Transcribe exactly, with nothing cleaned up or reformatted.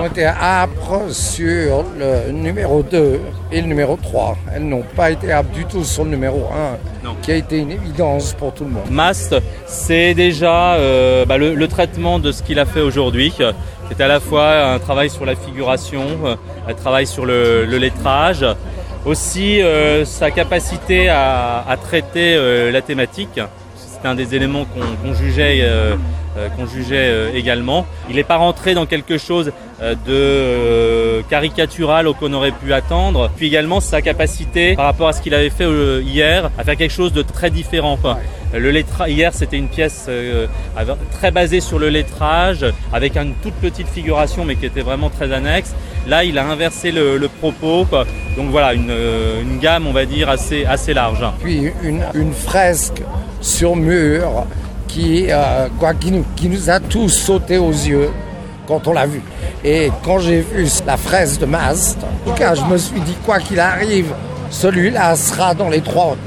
ont été âpres sur le numéro deux et le numéro trois. Elles n'ont pas été âpres du tout sur le numéro un, non. Qui a été une évidence pour tout le monde. Mast, c'est déjà euh, bah, le, le traitement de ce qu'il a fait aujourd'hui. C'est à la fois un travail sur la figuration, un travail sur le, le lettrage, aussi euh, sa capacité à, à traiter euh, la thématique. C'est un des éléments qu'on, qu'on jugeait, euh, euh, qu'on jugeait euh, également. Il n'est pas rentré dans quelque chose euh, de euh, caricatural qu'on aurait pu attendre. Puis également sa capacité par rapport à ce qu'il avait fait euh, hier à faire quelque chose de très différent. Quoi. Le lettra... Hier, c'était une pièce euh, très basée sur le lettrage, avec une toute petite figuration, mais qui était vraiment très annexe. Là, il a inversé le, le propos, quoi. Donc voilà, une, une gamme, on va dire, assez, assez large. Puis une, une fresque sur mur qui, euh, quoi, qui, nous, qui nous a tous sauté aux yeux quand on l'a vu. Et quand j'ai vu la fresque de Mast, en tout cas, je me suis dit, quoi qu'il arrive, celui-là sera dans les trois